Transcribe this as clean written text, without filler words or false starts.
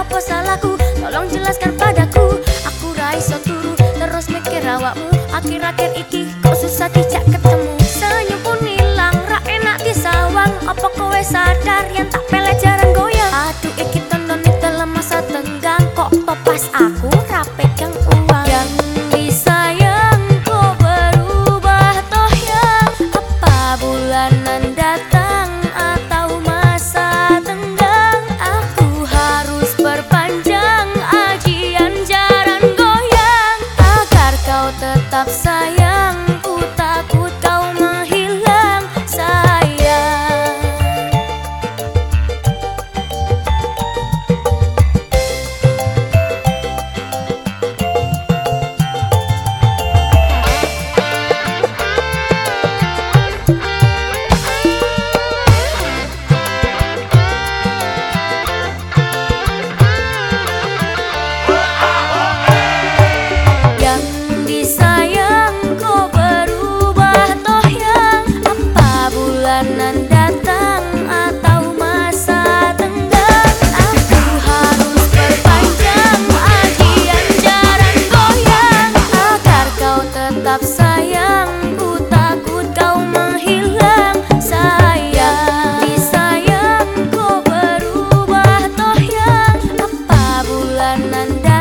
apa salahku? Tolong jelaskan padaku. Aku raiso turu terus mikir awakmu. Akhir-akhir iki kok susah dijak ketemu. Senyum pun hilang, ra enak disawang. Apa kowe sadar yang tak pelet jarang goyang? Aduh iki tonton dalam masa tenggang. Kok topas aku ra pegang uang. Yang disayang kok berubah toh yang. Apa bulanan datang atau masa tenggang? Aku harus perpanjang ajian jaran goyang agar kau tetap sayang. Ku takut kau menghilang sayang. Yang disayang kok berubah toh yang. Apa bulanan datang atau masa tenggang? Aku harus perpanjang ajian jaran goyang agar kau tetap sayang. Ku takut kau menghilang sayang. Disayang kok berubah toh yang. Apa bulanan datang